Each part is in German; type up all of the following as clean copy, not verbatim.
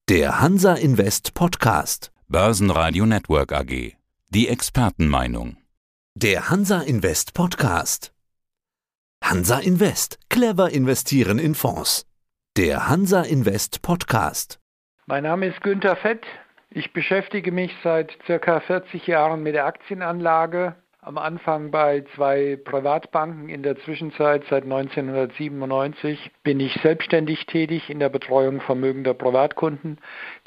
Der Hansa Invest Podcast. Börsenradio Network AG. Die Expertenmeinung. Der Hansa Invest Podcast. Hansa Invest. Clever investieren in Fonds. Der Hansa Invest Podcast. Mein Name ist Günther Fett. Ich beschäftige mich seit ca. 40 Jahren mit der Aktienanlage. Am Anfang bei 2 Privatbanken, in der Zwischenzeit seit 1997 bin ich selbstständig tätig in der Betreuung vermögender Privatkunden.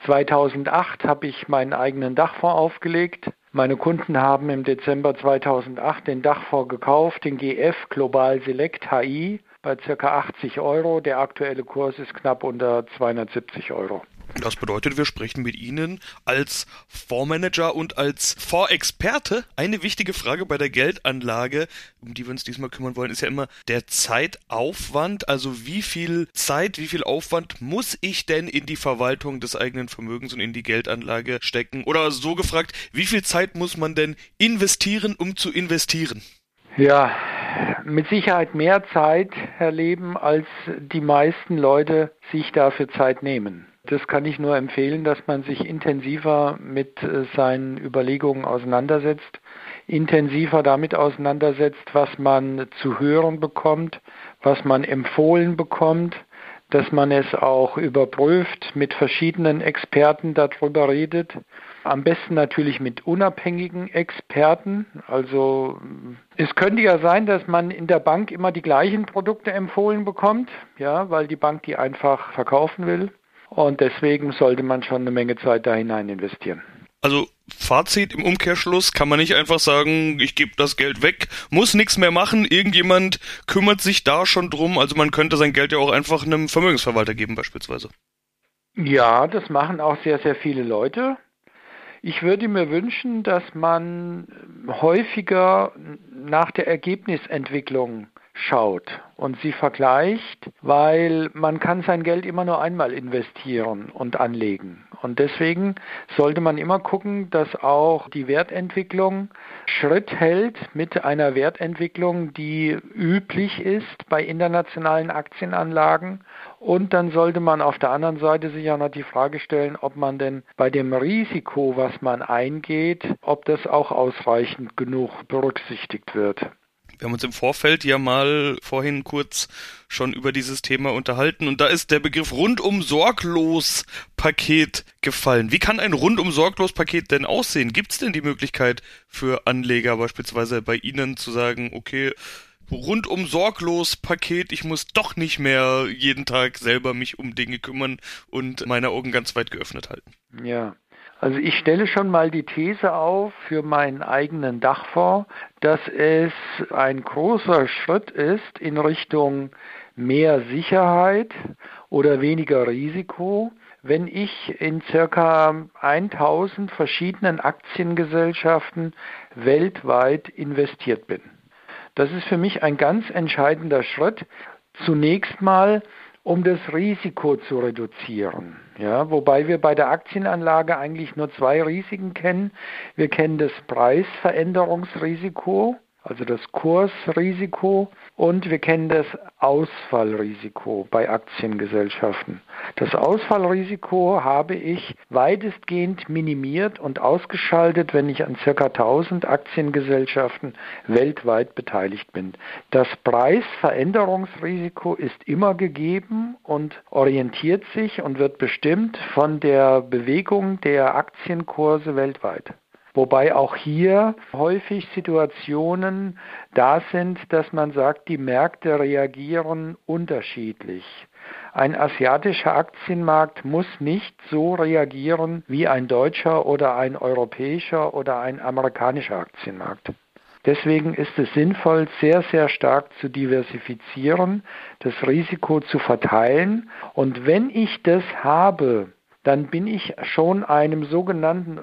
2008 habe ich meinen eigenen Dachfonds aufgelegt. Meine Kunden haben im Dezember 2008 den Dachfonds gekauft, den GF Global Select HI, bei ca. 80 Euro. Der aktuelle Kurs ist knapp unter 270 Euro. Das bedeutet, wir sprechen mit Ihnen als Fondsmanager und als Fondsexperte. Eine wichtige Frage bei der Geldanlage, um die wir uns diesmal kümmern wollen, ist ja immer der Zeitaufwand. Also wie viel Zeit, wie viel Aufwand muss ich denn in die Verwaltung des eigenen Vermögens und in die Geldanlage stecken? Oder so gefragt, wie viel Zeit muss man denn investieren, um zu investieren? Ja, mit Sicherheit mehr Zeit, Herr Leben, als die meisten Leute sich dafür Zeit nehmen. Das kann ich nur empfehlen, dass man sich intensiver mit seinen Überlegungen auseinandersetzt, intensiver damit auseinandersetzt, was man zu hören bekommt, was man empfohlen bekommt, dass man es auch überprüft, mit verschiedenen Experten darüber redet. Am besten natürlich mit unabhängigen Experten. Also es könnte ja sein, dass man in der Bank immer die gleichen Produkte empfohlen bekommt, ja, weil die Bank die einfach verkaufen will. Und deswegen sollte man schon eine Menge Zeit da hinein investieren. Also Fazit im Umkehrschluss, kann man nicht einfach sagen, ich gebe das Geld weg, muss nichts mehr machen, irgendjemand kümmert sich da schon drum, also man könnte sein Geld ja auch einfach einem Vermögensverwalter geben beispielsweise. Ja, das machen auch sehr, sehr viele Leute. Ich würde mir wünschen, dass man häufiger nach der Ergebnisentwicklung schaut und sie vergleicht, weil man kann sein Geld immer nur einmal investieren und anlegen. Und deswegen sollte man immer gucken, dass auch die Wertentwicklung Schritt hält mit einer Wertentwicklung, die üblich ist bei internationalen Aktienanlagen. Und dann sollte man auf der anderen Seite sich auch noch die Frage stellen, ob man denn bei dem Risiko, was man eingeht, ob das auch ausreichend genug berücksichtigt wird. Wir haben uns im Vorfeld ja mal vorhin kurz schon über dieses Thema unterhalten und da ist der Begriff Rundum-Sorglos-Paket gefallen. Wie kann ein Rundum-Sorglos-Paket denn aussehen? Gibt es denn die Möglichkeit für Anleger beispielsweise bei Ihnen zu sagen, okay, Rundum-Sorglos-Paket, ich muss doch nicht mehr jeden Tag selber mich um Dinge kümmern und meine Augen ganz weit geöffnet halten? Ja. Also ich stelle schon mal die These auf für meinen eigenen Dachfonds, dass es ein großer Schritt ist in Richtung mehr Sicherheit oder weniger Risiko, wenn ich in ca. 1000 verschiedenen Aktiengesellschaften weltweit investiert bin. Das ist für mich ein ganz entscheidender Schritt. Zunächst mal, um das Risiko zu reduzieren. Ja, wobei wir bei der Aktienanlage eigentlich nur 2 Risiken kennen. Wir kennen das Preisveränderungsrisiko, also das Kursrisiko, und wir kennen das Ausfallrisiko bei Aktiengesellschaften. Das Ausfallrisiko habe ich weitestgehend minimiert und ausgeschaltet, wenn ich an ca. 1000 Aktiengesellschaften weltweit beteiligt bin. Das Preisveränderungsrisiko ist immer gegeben und orientiert sich und wird bestimmt von der Bewegung der Aktienkurse weltweit. Wobei auch hier häufig Situationen da sind, dass man sagt, die Märkte reagieren unterschiedlich. Ein asiatischer Aktienmarkt muss nicht so reagieren wie ein deutscher oder ein europäischer oder ein amerikanischer Aktienmarkt. Deswegen ist es sinnvoll, sehr, sehr stark zu diversifizieren, das Risiko zu verteilen. Und wenn ich das habe, dann bin ich schon einem sogenannten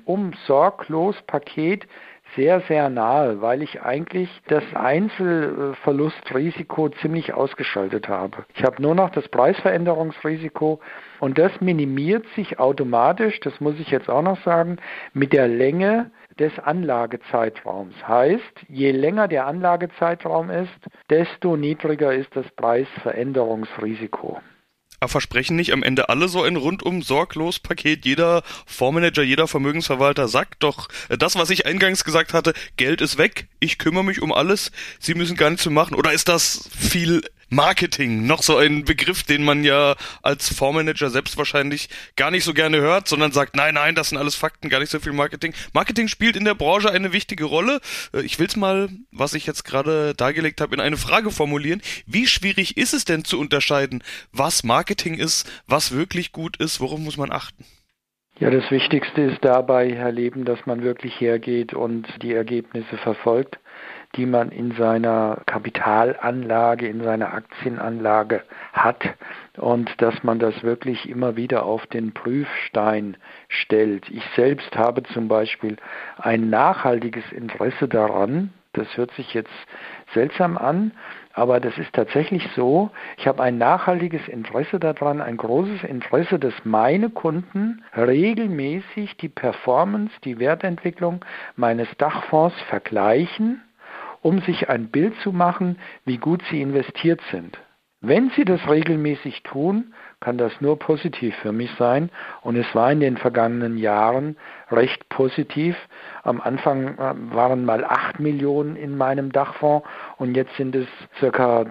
Rundum-Sorglos-Paket sehr, sehr nahe, weil ich eigentlich das Einzelverlustrisiko ziemlich ausgeschaltet habe. Ich habe nur noch das Preisveränderungsrisiko und das minimiert sich automatisch, das muss ich jetzt auch noch sagen, mit der Länge des Anlagezeitraums. Heißt, je länger der Anlagezeitraum ist, desto niedriger ist das Preisveränderungsrisiko. Aber versprechen nicht am Ende alle so ein rundum sorglos Paket? Jeder Fondsmanager, jeder Vermögensverwalter sagt doch das, was ich eingangs gesagt hatte, Geld ist weg, ich kümmere mich um alles, Sie müssen gar nichts mehr machen. Oder ist das viel Marketing? Noch so ein Begriff, den man ja als Fondsmanager selbst wahrscheinlich gar nicht so gerne hört, sondern sagt, nein, das sind alles Fakten, gar nicht so viel Marketing. Marketing spielt in der Branche eine wichtige Rolle. Ich will's mal, was ich jetzt gerade dargelegt habe, in eine Frage formulieren. Wie schwierig ist es denn zu unterscheiden, was Marketing ist, was wirklich gut ist, worauf muss man achten? Ja, das Wichtigste ist dabei, Herr Leben, dass man wirklich hergeht und die Ergebnisse verfolgt, die man in seiner Kapitalanlage, in seiner Aktienanlage hat, und dass man das wirklich immer wieder auf den Prüfstein stellt. Ich selbst habe zum Beispiel ein nachhaltiges Interesse daran, das hört sich jetzt seltsam an, aber das ist tatsächlich so, ich habe ein nachhaltiges Interesse daran, ein großes Interesse, dass meine Kunden regelmäßig die Performance, die Wertentwicklung meines Dachfonds vergleichen, um sich ein Bild zu machen, wie gut sie investiert sind. Wenn sie das regelmäßig tun, kann das nur positiv für mich sein. Und es war in den vergangenen Jahren recht positiv. Am Anfang waren mal 8 Millionen in meinem Dachfonds und jetzt sind es ca.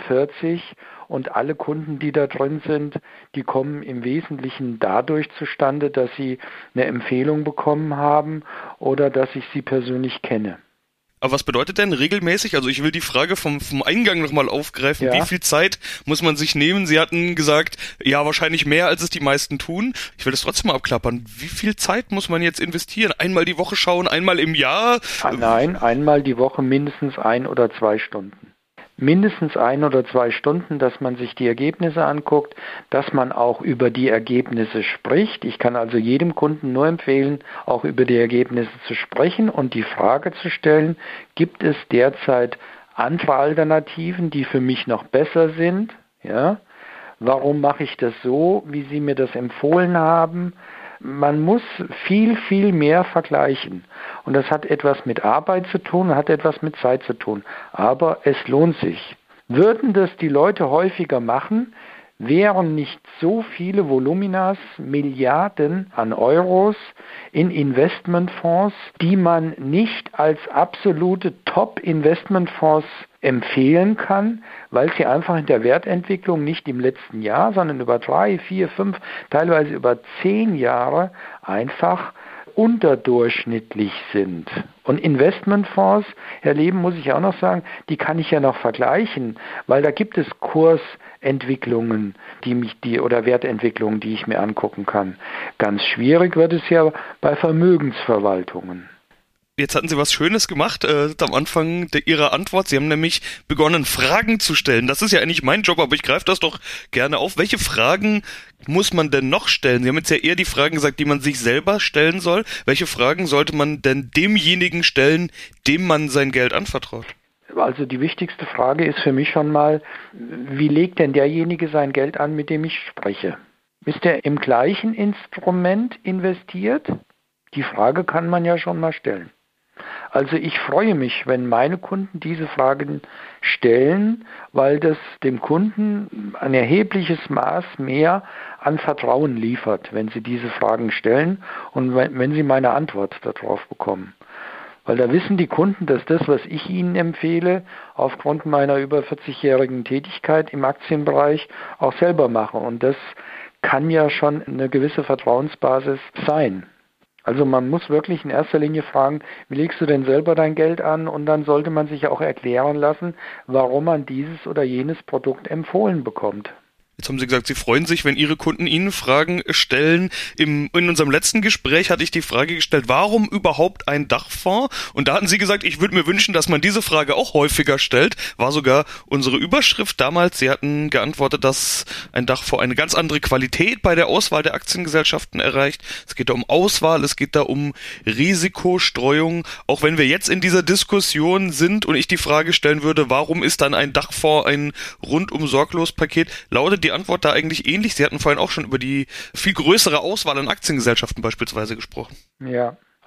43. Und alle Kunden, die da drin sind, die kommen im Wesentlichen dadurch zustande, dass sie eine Empfehlung bekommen haben oder dass ich sie persönlich kenne. Aber was bedeutet denn regelmäßig? Also ich will die Frage vom Eingang nochmal aufgreifen. Ja. Wie viel Zeit muss man sich nehmen? Sie hatten gesagt, ja, wahrscheinlich mehr, als es die meisten tun. Ich will das trotzdem mal abklappern. Wie viel Zeit muss man jetzt investieren? Einmal die Woche schauen, einmal im Jahr? Nein, einmal die Woche mindestens 1 oder 2 Stunden. Mindestens 1 oder 2 Stunden, dass man sich die Ergebnisse anguckt, dass man auch über die Ergebnisse spricht. Ich kann also jedem Kunden nur empfehlen, auch über die Ergebnisse zu sprechen und die Frage zu stellen, gibt es derzeit andere Alternativen, die für mich noch besser sind? Ja? Warum mache ich das so, wie Sie mir das empfohlen haben? Man muss viel, viel mehr vergleichen. Und das hat etwas mit Arbeit zu tun, hat etwas mit Zeit zu tun. Aber es lohnt sich. Würden das die Leute häufiger machen, wären nicht so viele Voluminas, Milliarden an Euros in Investmentfonds, die man nicht als absolute Top-Investmentfonds empfehlen kann, weil sie einfach in der Wertentwicklung nicht im letzten Jahr, sondern über 3, 4, 5, teilweise über 10 Jahre einfach unterdurchschnittlich sind. Und Investmentfonds, Herr Leben, muss ich auch noch sagen, die kann ich ja noch vergleichen, weil da gibt es Kursentwicklungen, oder Wertentwicklungen, die ich mir angucken kann. Ganz schwierig wird es ja bei Vermögensverwaltungen. Jetzt hatten Sie was Schönes gemacht am Anfang Ihrer Antwort. Sie haben nämlich begonnen, Fragen zu stellen. Das ist ja eigentlich mein Job, aber ich greife das doch gerne auf. Welche Fragen muss man denn noch stellen? Sie haben jetzt ja eher die Fragen gesagt, die man sich selber stellen soll. Welche Fragen sollte man denn demjenigen stellen, dem man sein Geld anvertraut? Also die wichtigste Frage ist für mich schon mal, wie legt denn derjenige sein Geld an, mit dem ich spreche? Ist er im gleichen Instrument investiert? Die Frage kann man ja schon mal stellen. Also ich freue mich, wenn meine Kunden diese Fragen stellen, weil das dem Kunden ein erhebliches Maß mehr an Vertrauen liefert, wenn sie diese Fragen stellen und wenn sie meine Antwort darauf bekommen. Weil da wissen die Kunden, dass das, was ich ihnen empfehle, aufgrund meiner über 40-jährigen Tätigkeit im Aktienbereich auch selber mache. Und das kann ja schon eine gewisse Vertrauensbasis sein. Also man muss wirklich in erster Linie fragen, wie legst du denn selber dein Geld an? Und dann sollte man sich auch erklären lassen, warum man dieses oder jenes Produkt empfohlen bekommt. Jetzt haben Sie gesagt, Sie freuen sich, wenn Ihre Kunden Ihnen Fragen stellen. In unserem letzten Gespräch hatte ich die Frage gestellt, warum überhaupt ein Dachfonds? Und da hatten Sie gesagt, ich würde mir wünschen, dass man diese Frage auch häufiger stellt. War sogar unsere Überschrift damals. Sie hatten geantwortet, dass ein Dachfonds eine ganz andere Qualität bei der Auswahl der Aktiengesellschaften erreicht. Es geht da um Auswahl, es geht da um Risikostreuung. Auch wenn wir jetzt in dieser Diskussion sind und ich die Frage stellen würde, warum ist dann ein Dachfonds ein rundum sorglos Paket, lautet die Antwort da eigentlich ähnlich? Sie hatten vorhin auch schon über die viel größere Auswahl an Aktiengesellschaften beispielsweise gesprochen. Ja,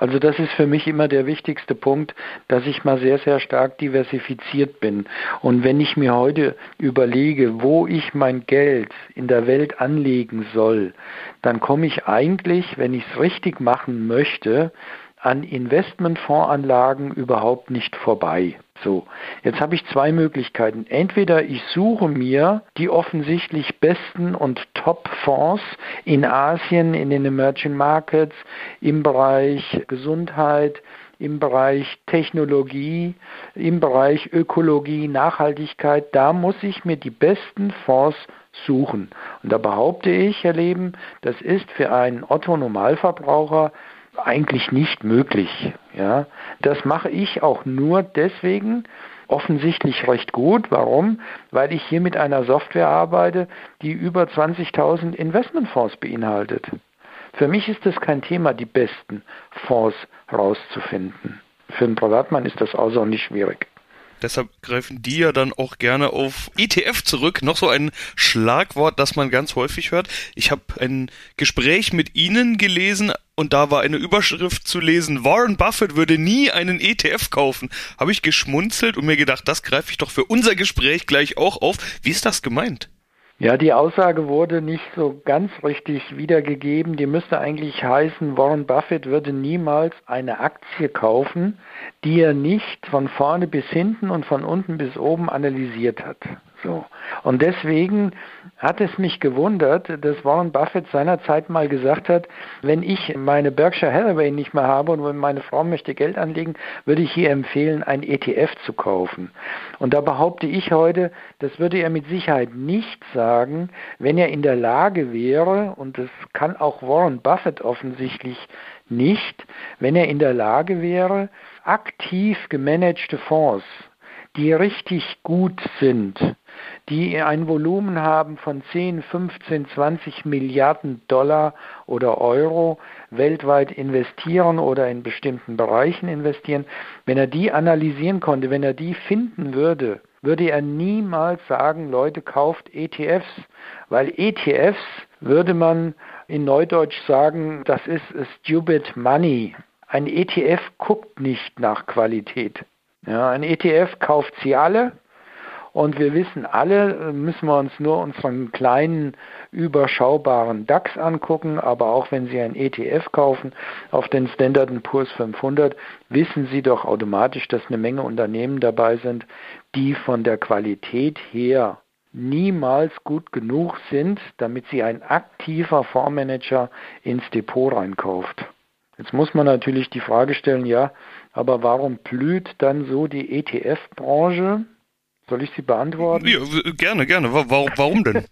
Also das ist für mich immer der wichtigste Punkt, dass ich mal sehr, sehr stark diversifiziert bin. Und wenn ich mir heute überlege, wo ich mein Geld in der Welt anlegen soll, dann komme ich eigentlich, wenn ich es richtig machen möchte, an Investmentfondsanlagen überhaupt nicht vorbei. So, jetzt habe ich zwei Möglichkeiten. Entweder ich suche mir die offensichtlich besten und Top-Fonds in Asien, in den Emerging Markets, im Bereich Gesundheit, im Bereich Technologie, im Bereich Ökologie, Nachhaltigkeit. Da muss ich mir die besten Fonds suchen. Und da behaupte ich, Herr Leben, das ist für einen Otto-Normalverbraucher eigentlich nicht möglich. Ja, das mache ich auch nur deswegen offensichtlich recht gut. Warum? Weil ich hier mit einer Software arbeite, die über 20.000 Investmentfonds beinhaltet. Für mich ist es kein Thema, die besten Fonds rauszufinden. Für einen Privatmann ist das außerordentlich schwierig. Deshalb greifen die ja dann auch gerne auf ETF zurück. Noch so ein Schlagwort, das man ganz häufig hört. Ich habe ein Gespräch mit Ihnen gelesen und da war eine Überschrift zu lesen, Warren Buffett würde nie einen ETF kaufen. Habe ich geschmunzelt und mir gedacht, das greife ich doch für unser Gespräch gleich auch auf. Wie ist das gemeint? Ja, die Aussage wurde nicht so ganz richtig wiedergegeben. Die müsste eigentlich heißen, Warren Buffett würde niemals eine Aktie kaufen, die er nicht von vorne bis hinten und von unten bis oben analysiert hat. So. Und deswegen hat es mich gewundert, dass Warren Buffett seinerzeit mal gesagt hat, wenn ich meine Berkshire Hathaway nicht mehr habe und wenn meine Frau möchte Geld anlegen, würde ich ihr empfehlen, ein ETF zu kaufen. Und da behaupte ich heute, das würde er mit Sicherheit nicht sagen, wenn er in der Lage wäre, und das kann auch Warren Buffett offensichtlich nicht, wenn er in der Lage wäre, aktiv gemanagte Fonds, die richtig gut sind, die ein Volumen haben von 10, 15, 20 Milliarden Dollar oder Euro weltweit investieren oder in bestimmten Bereichen investieren. Wenn er die analysieren konnte, wenn er die finden würde, würde er niemals sagen, Leute, kauft ETFs, weil ETFs würde man in Neudeutsch sagen, das ist stupid money. Ein ETF guckt nicht nach Qualität. Ja, ein ETF kauft sie alle. Und wir wissen alle, müssen wir uns nur unseren kleinen, überschaubaren DAX angucken, aber auch wenn Sie ein ETF kaufen auf den Standard & Poor's 500, wissen Sie doch automatisch, dass eine Menge Unternehmen dabei sind, die von der Qualität her niemals gut genug sind, damit sie ein aktiver Fondsmanager ins Depot reinkauft. Jetzt muss man natürlich die Frage stellen, ja, aber warum blüht dann so die ETF-Branche? Soll ich sie beantworten? Ja, gerne. Warum denn?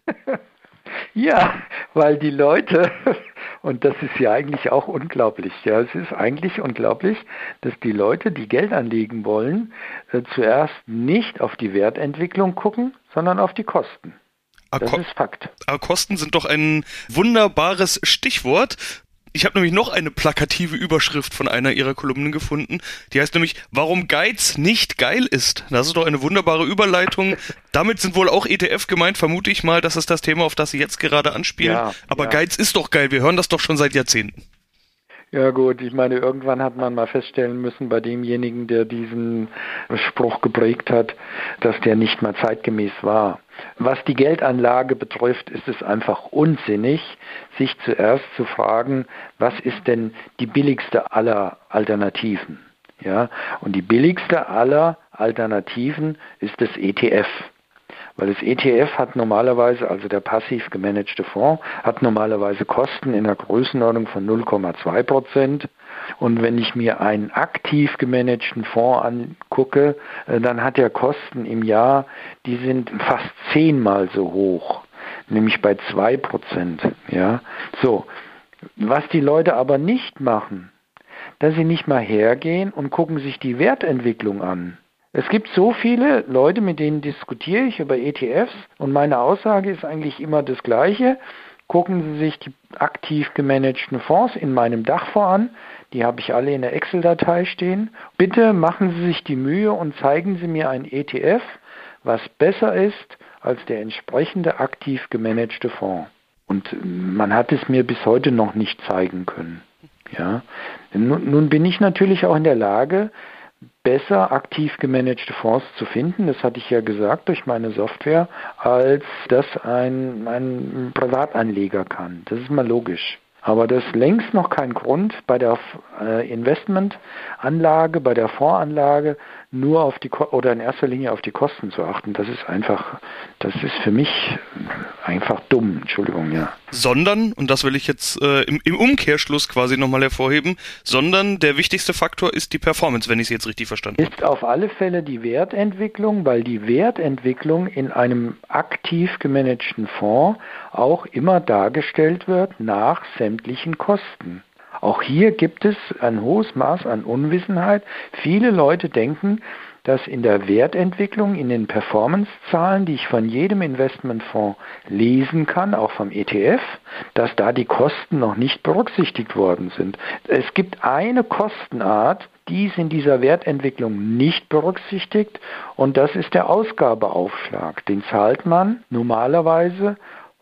Ja, weil die Leute, und das ist ja eigentlich auch unglaublich, ja, es ist eigentlich unglaublich, dass die Leute, die Geld anlegen wollen, zuerst nicht auf die Wertentwicklung gucken, sondern auf die Kosten. Das ist Fakt. Aber Kosten sind doch ein wunderbares Stichwort. Ich habe nämlich noch eine plakative Überschrift von einer ihrer Kolumnen gefunden, die heißt nämlich, warum Geiz nicht geil ist. Das ist doch eine wunderbare Überleitung. Damit sind wohl auch ETF gemeint, vermute ich mal, das ist das Thema, auf das Sie jetzt gerade anspielen. Ja, aber ja. Geiz ist doch geil, wir hören das doch schon seit Jahrzehnten. Ja gut, ich meine, irgendwann hat man mal feststellen müssen bei demjenigen, der diesen Spruch geprägt hat, dass der nicht mal zeitgemäß war. Was die Geldanlage betrifft, ist es einfach unsinnig, sich zuerst zu fragen, was ist denn die billigste aller Alternativen? Ja, und die billigste aller Alternativen ist das ETF. Weil das ETF hat normalerweise, also der passiv gemanagte Fonds, hat normalerweise Kosten in der Größenordnung von 0,2%. Und wenn ich mir einen aktiv gemanagten Fonds angucke, dann hat er Kosten im Jahr, die sind fast 10-mal so hoch, nämlich bei 2%. Ja? So, was die Leute aber nicht machen, dass sie nicht mal hergehen und gucken sich die Wertentwicklung an. Es gibt so viele Leute, mit denen diskutiere ich über ETFs und meine Aussage ist eigentlich immer das Gleiche. Gucken Sie sich die aktiv gemanagten Fonds in meinem Dachfonds an, die habe ich alle in der Excel-Datei stehen. Bitte machen Sie sich die Mühe und zeigen Sie mir ein ETF, was besser ist als der entsprechende aktiv gemanagte Fonds. Und man hat es mir bis heute noch nicht zeigen können. Ja. Nun bin ich natürlich auch in der Lage, besser aktiv gemanagte Fonds zu finden, das hatte ich ja gesagt, durch meine Software, als das ein Privatanleger kann. Das ist mal logisch. Aber das ist längst noch kein Grund, bei der Investmentanlage, bei der Fondsanlage nur auf oder in erster Linie auf die Kosten zu achten. Das ist für mich einfach dumm, Entschuldigung, ja. Sondern, und das will ich jetzt im Umkehrschluss quasi nochmal hervorheben, sondern der wichtigste Faktor ist die Performance, wenn ich es jetzt richtig verstanden habe. Ist auf alle Fälle die Wertentwicklung, weil die Wertentwicklung in einem aktiv gemanagten Fonds auch immer dargestellt wird nach sämtlichen Kosten. Auch hier gibt es ein hohes Maß an Unwissenheit. Viele Leute denken, dass in der Wertentwicklung, in den Performancezahlen, die ich von jedem Investmentfonds lesen kann, auch vom ETF, dass da die Kosten noch nicht berücksichtigt worden sind. Es gibt eine Kostenart, die ist in dieser Wertentwicklung nicht berücksichtigt, und das ist der Ausgabeaufschlag. Den zahlt man normalerweise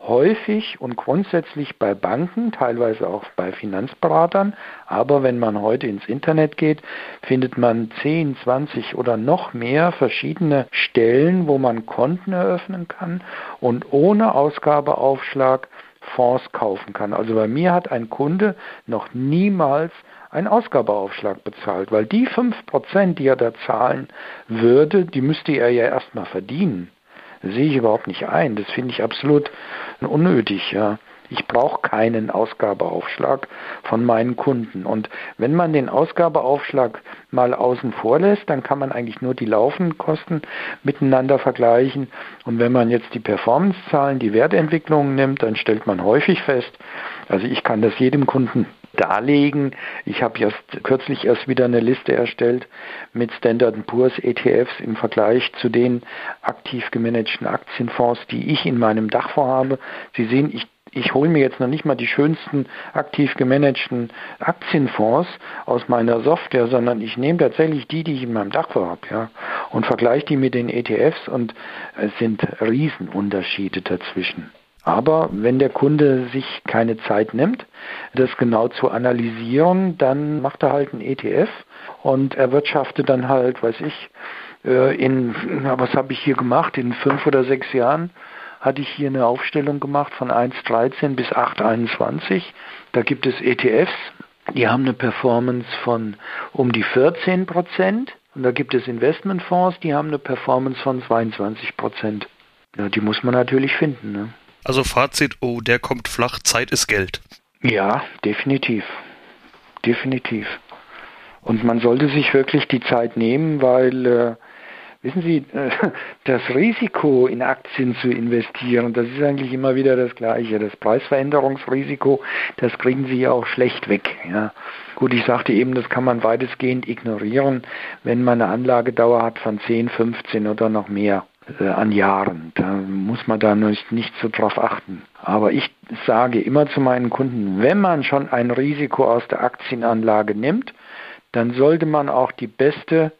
häufig und grundsätzlich bei Banken, teilweise auch bei Finanzberatern, aber wenn man heute ins Internet geht, findet man 10, 20 oder noch mehr verschiedene Stellen, wo man Konten eröffnen kann und ohne Ausgabeaufschlag Fonds kaufen kann. Also bei mir hat ein Kunde noch niemals einen Ausgabeaufschlag bezahlt, weil die 5%, die er da zahlen würde, die müsste er ja erstmal verdienen. Das sehe ich überhaupt nicht ein. Das finde ich absolut unnötig. Ja. Ich brauche keinen Ausgabeaufschlag von meinen Kunden. Und wenn man den Ausgabeaufschlag mal außen vor lässt, dann kann man eigentlich nur die laufenden Kosten miteinander vergleichen. Und wenn man jetzt die Performancezahlen, die Wertentwicklungen nimmt, dann stellt man häufig fest, also ich kann das jedem Kunden darlegen. Ich habe kürzlich erst wieder eine Liste erstellt mit Standard & Poor's ETFs im Vergleich zu den aktiv gemanagten Aktienfonds, die ich in meinem Dachfonds habe. Sie sehen, ich hole mir jetzt noch nicht mal die schönsten aktiv gemanagten Aktienfonds aus meiner Software, sondern ich nehme tatsächlich die ich in meinem Dachfonds habe, ja, und vergleiche die mit den ETFs, und es sind Riesenunterschiede dazwischen. Aber wenn der Kunde sich keine Zeit nimmt, das genau zu analysieren, dann macht er halt einen ETF und erwirtschaftet dann halt, was habe ich hier gemacht? In 5 oder 6 Jahren hatte ich hier eine Aufstellung gemacht von 1,13 bis 8,21. Da gibt es ETFs, die haben eine Performance von um die 14%. Und da gibt es Investmentfonds, die haben eine Performance von 22%. Ja, die muss man natürlich finden, ne? Also Fazit, der kommt flach, Zeit ist Geld. Ja, definitiv. Definitiv. Und man sollte sich wirklich die Zeit nehmen, weil, wissen Sie, das Risiko in Aktien zu investieren, das ist eigentlich immer wieder das Gleiche. Das Preisveränderungsrisiko, das kriegen Sie ja auch schlecht weg. Ja. Gut, ich sagte eben, das kann man weitestgehend ignorieren, wenn man eine Anlagedauer hat von 10, 15 oder noch mehr an Jahren. Da muss man da nicht so drauf achten. Aber ich sage immer zu meinen Kunden, wenn man schon ein Risiko aus der Aktienanlage nimmt, dann sollte man auch die beste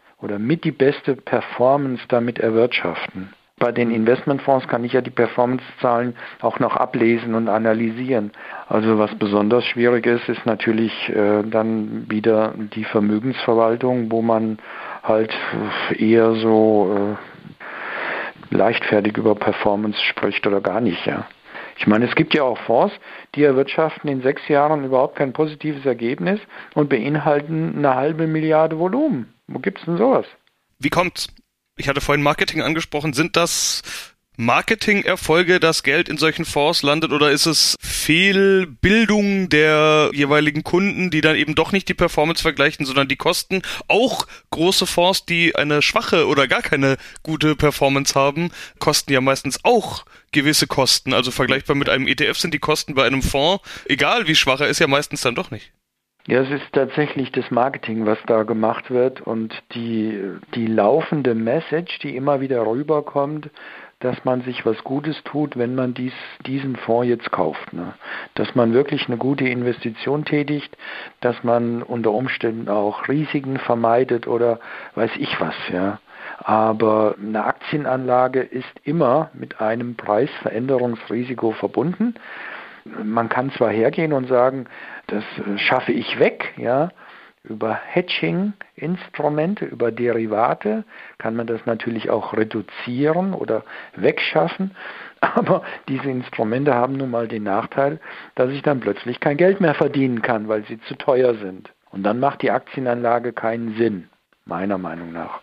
Performance damit erwirtschaften. Bei den Investmentfonds kann ich ja die Performancezahlen auch noch ablesen und analysieren. Also was besonders schwierig ist natürlich dann wieder die Vermögensverwaltung, wo man halt eher so leichtfertig über Performance spricht oder gar nicht, ja. Ich meine, es gibt ja auch Fonds, die erwirtschaften in 6 Jahren überhaupt kein positives Ergebnis und beinhalten eine halbe Milliarde Volumen. Wo gibt's denn sowas? Wie kommt's? Ich hatte vorhin Marketing angesprochen. Sind das Marketing-Erfolge, dass Geld in solchen Fonds landet, oder ist es Fehlbildung der jeweiligen Kunden, die dann eben doch nicht die Performance vergleichen, sondern die Kosten? Auch große Fonds, die eine schwache oder gar keine gute Performance haben, kosten ja meistens auch gewisse Kosten. Also vergleichbar mit einem ETF sind die Kosten bei einem Fonds, egal wie schwach er ist, ja meistens dann doch nicht. Ja, es ist tatsächlich das Marketing, was da gemacht wird, und die laufende Message, die immer wieder rüberkommt, dass man sich was Gutes tut, wenn man diesen Fonds jetzt kauft. Ne? Dass man wirklich eine gute Investition tätigt, dass man unter Umständen auch Risiken vermeidet oder weiß ich was. Ja. Aber eine Aktienanlage ist immer mit einem Preisveränderungsrisiko verbunden. Man kann zwar hergehen und sagen, das schaffe ich weg, ja, über Hedging-Instrumente, über Derivate kann man das natürlich auch reduzieren oder wegschaffen, aber diese Instrumente haben nun mal den Nachteil, dass ich dann plötzlich kein Geld mehr verdienen kann, weil sie zu teuer sind. Und dann macht die Aktienanlage keinen Sinn, meiner Meinung nach.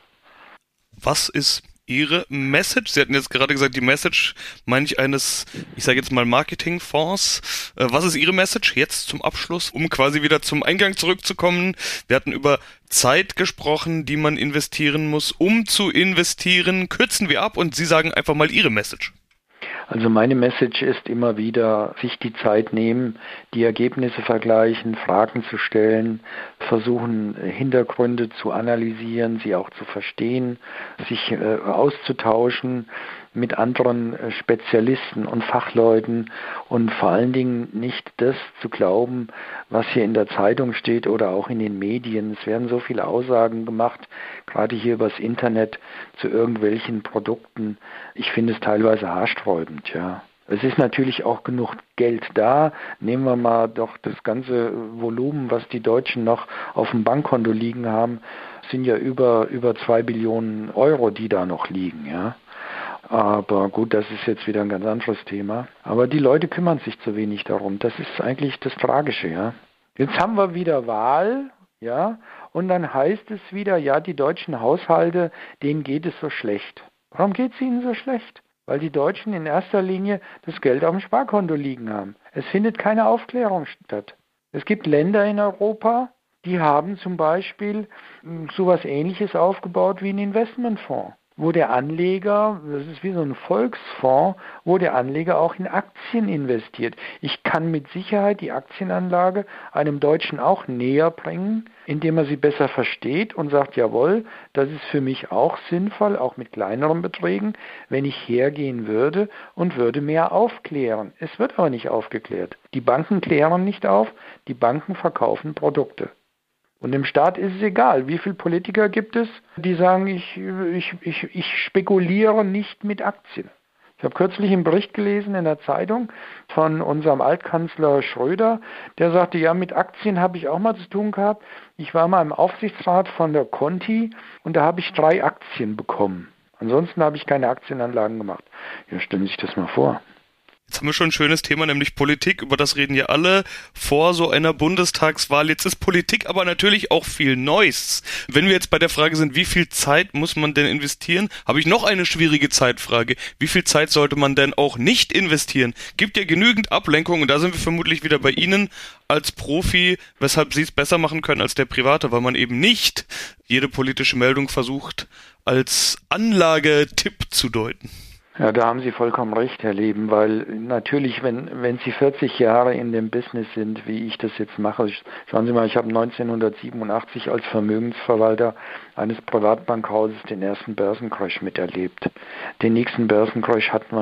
Was ist Ihre Message? Sie hatten jetzt gerade gesagt, die Message, meine ich, eines, ich sage jetzt mal Marketingfonds. Was ist Ihre Message jetzt zum Abschluss, um quasi wieder zum Eingang zurückzukommen? Wir hatten über Zeit gesprochen, die man investieren muss, um zu investieren. Kürzen wir ab und Sie sagen einfach mal Ihre Message. Also meine Message ist immer wieder, sich die Zeit nehmen, die Ergebnisse vergleichen, Fragen zu stellen, versuchen Hintergründe zu analysieren, sie auch zu verstehen, sich auszutauschen mit anderen Spezialisten und Fachleuten und vor allen Dingen nicht das zu glauben, was hier in der Zeitung steht oder auch in den Medien. Es werden so viele Aussagen gemacht, gerade hier übers Internet zu irgendwelchen Produkten. Ich finde es teilweise haarsträubend, ja. Es ist natürlich auch genug Geld da. Nehmen wir mal doch das ganze Volumen, was die Deutschen noch auf dem Bankkonto liegen haben, sind ja über 2 Billionen Euro, die da noch liegen, ja. Aber gut, das ist jetzt wieder ein ganz anderes Thema. Aber die Leute kümmern sich zu wenig darum. Das ist eigentlich das Tragische, ja. Jetzt haben wir wieder Wahl, ja, und dann heißt es wieder, ja, die deutschen Haushalte, denen geht es so schlecht. Warum geht es ihnen so schlecht? Weil die Deutschen in erster Linie das Geld auf dem Sparkonto liegen haben. Es findet keine Aufklärung statt. Es gibt Länder in Europa, die haben zum Beispiel sowas Ähnliches aufgebaut wie ein Investmentfonds, wo der Anleger, das ist wie so ein Volksfonds, wo der Anleger auch in Aktien investiert. Ich kann mit Sicherheit die Aktienanlage einem Deutschen auch näher bringen, indem er sie besser versteht und sagt, jawohl, das ist für mich auch sinnvoll, auch mit kleineren Beträgen, wenn ich hergehen würde und würde mehr aufklären. Es wird aber nicht aufgeklärt. Die Banken klären nicht auf, die Banken verkaufen Produkte. Und dem Staat ist es egal, wie viele Politiker gibt es, die sagen, ich spekuliere nicht mit Aktien. Ich habe kürzlich einen Bericht gelesen in der Zeitung von unserem Altkanzler Schröder, der sagte, ja, mit Aktien habe ich auch mal zu tun gehabt. Ich war mal im Aufsichtsrat von der Conti und da habe ich 3 Aktien bekommen. Ansonsten habe ich keine Aktienanlagen gemacht. Ja, stellen Sie sich das mal vor. Jetzt haben wir schon ein schönes Thema, nämlich Politik. Über das reden ja alle vor so einer Bundestagswahl. Jetzt ist Politik aber natürlich auch viel Neues. Wenn wir jetzt bei der Frage sind, wie viel Zeit muss man denn investieren, habe ich noch eine schwierige Zeitfrage. Wie viel Zeit sollte man denn auch nicht investieren? Gibt ja genügend Ablenkung und da sind wir vermutlich wieder bei Ihnen als Profi, weshalb Sie es besser machen können als der Private, weil man eben nicht jede politische Meldung versucht, als Anlagetipp zu deuten. Ja, da haben Sie vollkommen recht, Herr Leben, weil natürlich, wenn Sie 40 Jahre in dem Business sind, wie ich das jetzt mache, schauen Sie mal, ich habe 1987 als Vermögensverwalter eines Privatbankhauses den ersten Börsencrash miterlebt. Den nächsten Börsencrash hatten wir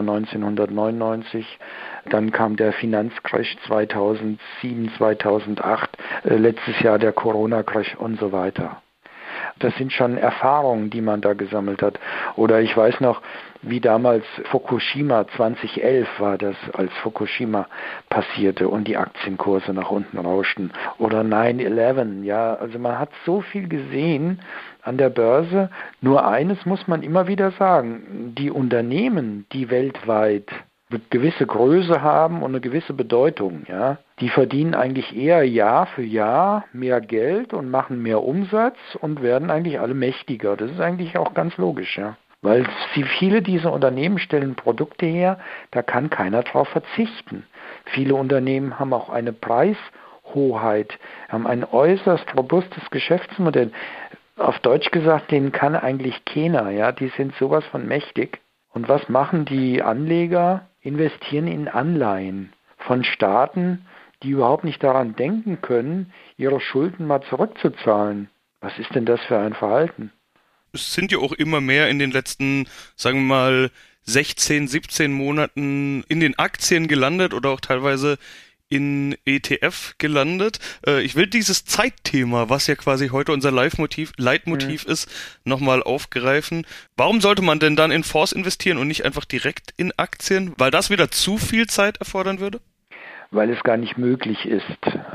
1999, dann kam der Finanzcrash 2007, 2008, letztes Jahr der Corona-Crash und so weiter. Das sind schon Erfahrungen, die man da gesammelt hat. Oder ich weiß noch, wie damals Fukushima 2011 war das, als Fukushima passierte und die Aktienkurse nach unten rauschten. Oder 9/11, ja, also man hat so viel gesehen an der Börse. Nur eines muss man immer wieder sagen, die Unternehmen, die weltweit eine gewisse Größe haben und eine gewisse Bedeutung, ja, die verdienen eigentlich eher Jahr für Jahr mehr Geld und machen mehr Umsatz und werden eigentlich alle mächtiger. Das ist eigentlich auch ganz logisch, ja. Weil viele dieser Unternehmen stellen Produkte her, da kann keiner drauf verzichten. Viele Unternehmen haben auch eine Preishoheit, haben ein äußerst robustes Geschäftsmodell. Auf Deutsch gesagt, denen kann eigentlich keiner, ja, die sind sowas von mächtig. Und was machen die Anleger? Investieren in Anleihen von Staaten, die überhaupt nicht daran denken können, ihre Schulden mal zurückzuzahlen. Was ist denn das für ein Verhalten? Es sind ja auch immer mehr in den letzten, sagen wir mal, 16, 17 Monaten in den Aktien gelandet oder auch teilweise in ETF gelandet. Ich will dieses Zeitthema, was ja quasi heute unser Leitmotiv ist, nochmal aufgreifen. Warum sollte man denn dann in Fonds investieren und nicht einfach direkt in Aktien? Weil das wieder zu viel Zeit erfordern würde? weil es gar nicht möglich ist,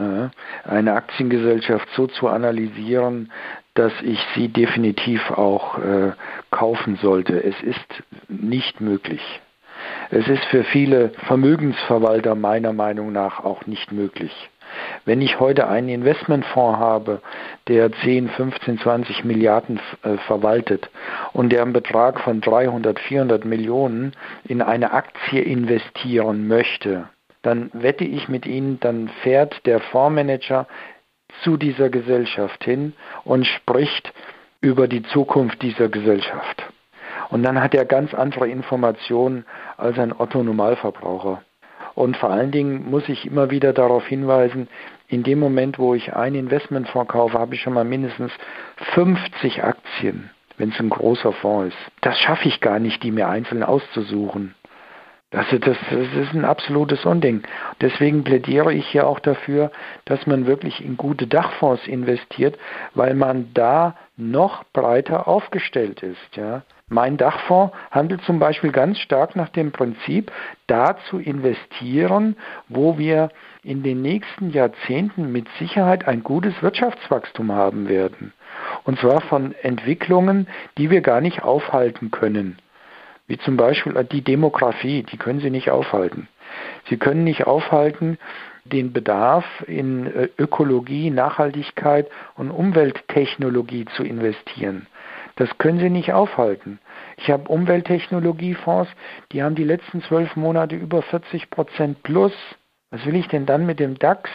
eine Aktiengesellschaft so zu analysieren, dass ich sie definitiv auch kaufen sollte. Es ist nicht möglich. Es ist für viele Vermögensverwalter meiner Meinung nach auch nicht möglich. Wenn ich heute einen Investmentfonds habe, der 10, 15, 20 Milliarden verwaltet und der einen Betrag von 300, 400 Millionen in eine Aktie investieren möchte, dann wette ich mit Ihnen, dann fährt der Fondsmanager zu dieser Gesellschaft hin und spricht über die Zukunft dieser Gesellschaft. Und dann hat er ganz andere Informationen als ein Otto-Normalverbraucher. Und vor allen Dingen muss ich immer wieder darauf hinweisen, in dem Moment, wo ich einen Investmentfonds kaufe, habe ich schon mal mindestens 50 Aktien, wenn es ein großer Fonds ist. Das schaffe ich gar nicht, die mir einzeln auszusuchen. Das ist ein absolutes Unding. Deswegen plädiere ich ja auch dafür, dass man wirklich in gute Dachfonds investiert, weil man da noch breiter aufgestellt ist. Ja. Mein Dachfonds handelt zum Beispiel ganz stark nach dem Prinzip, da zu investieren, wo wir in den nächsten Jahrzehnten mit Sicherheit ein gutes Wirtschaftswachstum haben werden. Und zwar von Entwicklungen, die wir gar nicht aufhalten können. Wie zum Beispiel die Demografie, die können Sie nicht aufhalten. Sie können nicht aufhalten, den Bedarf in Ökologie, Nachhaltigkeit und Umwelttechnologie zu investieren. Das können Sie nicht aufhalten. Ich habe Umwelttechnologiefonds, die haben die letzten 12 Monate über 40% plus. Was will ich denn dann mit dem DAX?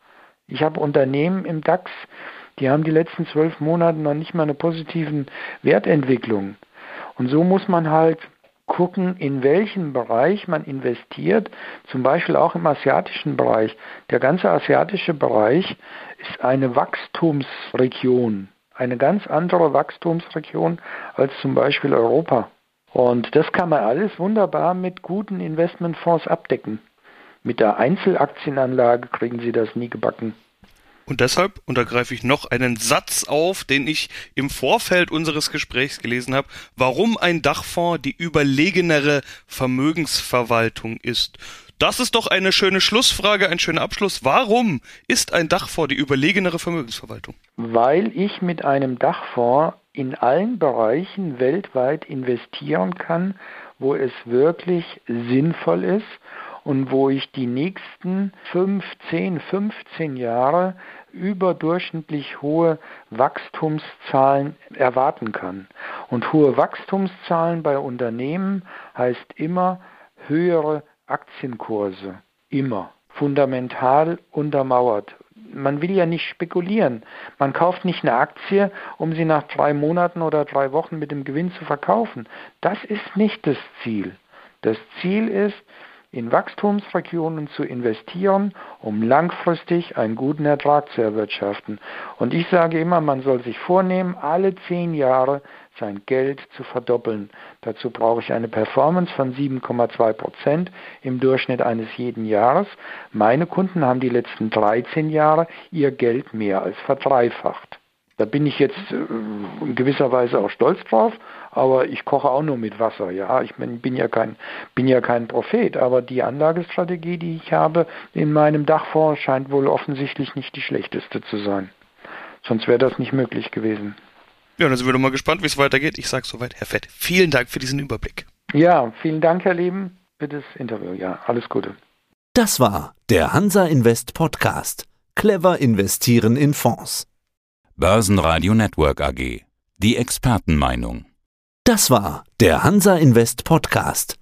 Ich habe Unternehmen im DAX, die haben die letzten 12 Monate noch nicht mal eine positive Wertentwicklung. Und so muss man halt gucken, in welchen Bereich man investiert, zum Beispiel auch im asiatischen Bereich. Der ganze asiatische Bereich ist eine Wachstumsregion, eine ganz andere Wachstumsregion als zum Beispiel Europa. Und das kann man alles wunderbar mit guten Investmentfonds abdecken. Mit der Einzelaktienanlage kriegen Sie das nie gebacken. Und deshalb untergreife ich noch einen Satz auf, den ich im Vorfeld unseres Gesprächs gelesen habe, warum ein Dachfonds die überlegenere Vermögensverwaltung ist. Das ist doch eine schöne Schlussfrage, ein schöner Abschluss. Warum ist ein Dachfonds die überlegenere Vermögensverwaltung? Weil ich mit einem Dachfonds in allen Bereichen weltweit investieren kann, wo es wirklich sinnvoll ist und wo ich die nächsten 5, 10, 15 Jahre überdurchschnittlich hohe Wachstumszahlen erwarten kann. Und hohe Wachstumszahlen bei Unternehmen heißt immer höhere Aktienkurse. Immer. Fundamental untermauert. Man will ja nicht spekulieren. Man kauft nicht eine Aktie, um sie nach 3 Monaten oder 3 Wochen mit dem Gewinn zu verkaufen. Das ist nicht das Ziel. Das Ziel ist, in Wachstumsregionen zu investieren, um langfristig einen guten Ertrag zu erwirtschaften. Und ich sage immer, man soll sich vornehmen, alle 10 Jahre sein Geld zu verdoppeln. Dazu brauche ich eine Performance von 7,2% im Durchschnitt eines jeden Jahres. Meine Kunden haben die letzten 13 Jahre ihr Geld mehr als verdreifacht. Da bin ich jetzt in gewisser Weise auch stolz drauf, aber ich koche auch nur mit Wasser. Ja, ich bin ja kein Prophet, aber die Anlagestrategie, die ich habe in meinem Dachfonds, scheint wohl offensichtlich nicht die schlechteste zu sein. Sonst wäre das nicht möglich gewesen. Ja, dann sind wir doch mal gespannt, wie es weitergeht. Ich sage soweit, Herr Fett, vielen Dank für diesen Überblick. Ja, vielen Dank, Herr Leben, für das Interview. Ja, alles Gute. Das war der Hansa Invest Podcast. Clever investieren in Fonds. Börsenradio Network AG. Die Expertenmeinung. Das war der Hansa Invest Podcast.